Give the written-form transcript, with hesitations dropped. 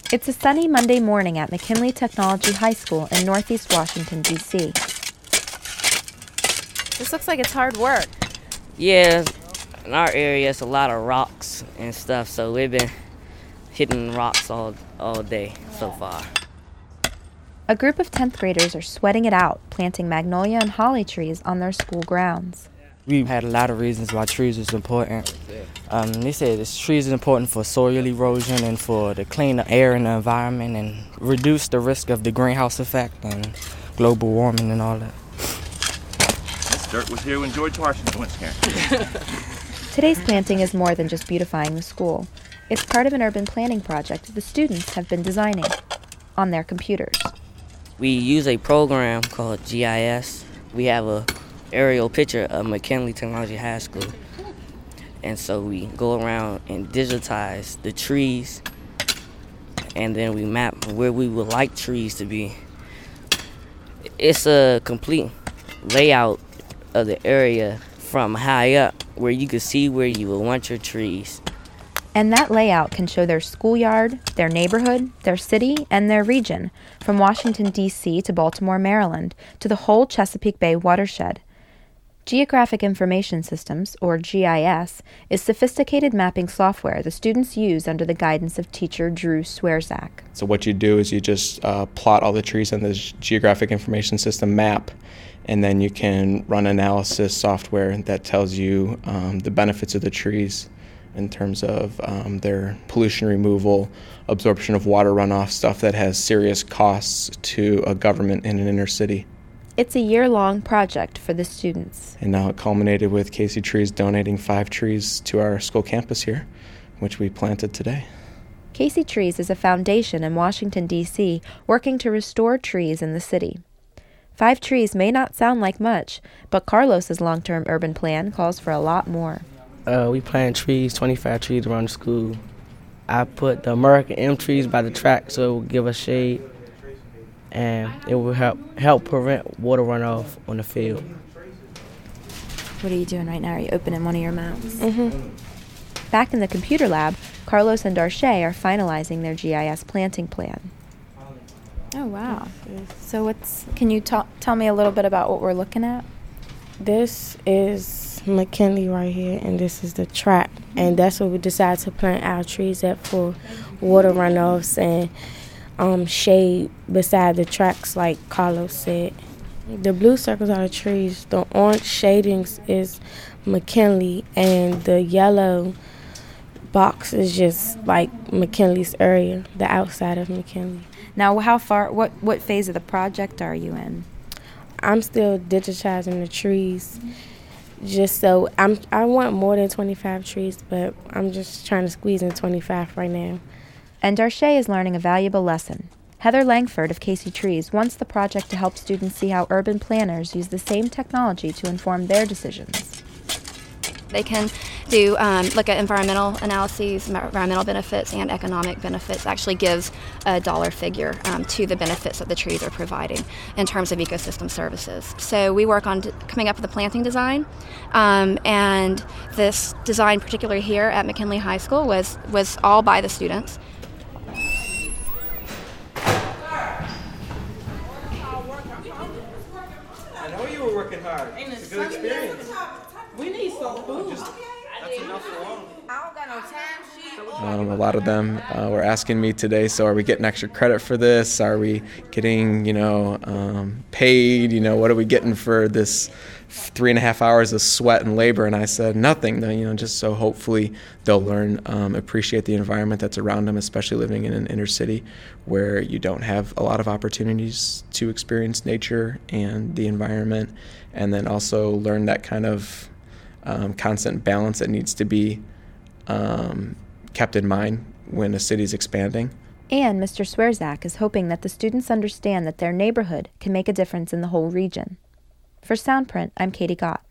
It's a sunny Monday morning at McKinley Technology High School in Northeast Washington, D.C. This looks like it's hard work. Yeah, in our area it's a lot of rocks and stuff, so we've been hitting rocks all day so far. A group of 10th graders are sweating it out, planting magnolia and holly trees on their school grounds. We had a lot of reasons why trees was important. They said trees is important for soil erosion and for the clean the air in the environment and reduce the risk of the greenhouse effect and global warming and all that. This dirt was here when George Washington was here. Today's planting is more than just beautifying the school. It's part of an urban planning project the students have been designing on their computers. We use a program called GIS. We have a aerial picture of McKinley Technology High School. And so we go around and digitize the trees, and then we map where we would like trees to be. It's a complete layout of the area from high up where you can see where you would want your trees. And that layout can show their schoolyard, their neighborhood, their city, and their region, from Washington, D.C. to Baltimore, Maryland, to the whole Chesapeake Bay watershed. Geographic Information Systems, or GIS, is sophisticated mapping software the students use under the guidance of teacher Drew Swerzak. So what you do is you just plot all the trees on this Geographic Information System map, and then you can run analysis software that tells you the benefits of the trees in terms of their pollution removal, absorption of water runoff, stuff that has serious costs to a government in an inner city. It's a year-long project for the students. And now it culminated with Casey Trees donating 5 trees to our school campus here, which we planted today. Casey Trees is a foundation in Washington, D.C., working to restore trees in the city. 5 trees may not sound like much, but Carlos's long-term urban plan calls for a lot more. We plant trees, 25 trees around the school. I put the American M trees by the track so it will give us shade, and it will help prevent water runoff on the field. What are you doing right now? Are you opening one of your maps? Mm-hmm. Back in the computer lab, Carlos and Darche are finalizing their GIS planting plan. Oh, wow. So can you tell me a little bit about what we're looking at? This is McKinley right here, and this is the track. And that's where we decided to plant our trees at for water runoffs and shade beside the tracks, like Carlos said. The blue circles are the trees. The orange shadings is McKinley, and the yellow box is just like McKinley's area, the outside of McKinley. Now, what phase of the project are you in? I'm still digitizing the trees. Just so I want more than 25 trees, but I'm just trying to squeeze in 25 right now. And Darche is learning a valuable lesson. Heather Langford of Casey Trees wants the project to help students see how urban planners use the same technology to inform their decisions. They can do look at environmental analyses, environmental benefits, and economic benefits. Actually gives a dollar figure to the benefits that the trees are providing in terms of ecosystem services. So we work on coming up with a planting design, and this design, particularly here at McKinley High School, was all by the students. I know you were working hard. It's a good experience. We need some food. That's enough for all. I don't got no time sheet. A lot of them were asking me today, so are we getting extra credit for this? Are we getting, paid? What are we getting for this 3.5 hours of sweat and labor? And I said nothing, just so hopefully they'll learn, appreciate the environment that's around them, especially living in an inner city where you don't have a lot of opportunities to experience nature and the environment, and then also learn that kind of constant balance that needs to be kept in mind when a city's expanding. And Mr. Swerzak is hoping that the students understand that their neighborhood can make a difference in the whole region. For Soundprint, I'm Katie Gott.